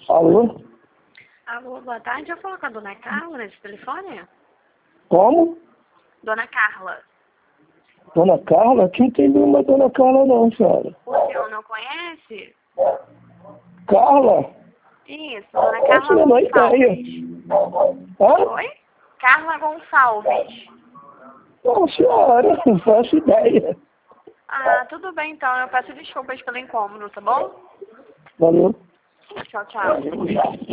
Alô? Alô, boa tarde. Eu falo com a dona Carla nesse telefone? Como? Dona Carla. Dona Carla? Aqui não tem nenhuma Dona Carla não, senhora. O senhor não conhece? Carla? Isso, Dona Não Carla tinha nem ideia. Gonçalves. Hã? Oi? Carla Gonçalves. Não, senhora, não faço ideia. Ah, tudo bem então. Eu peço desculpas pelo incômodo, tá bom? Valeu. Tchau, tchau.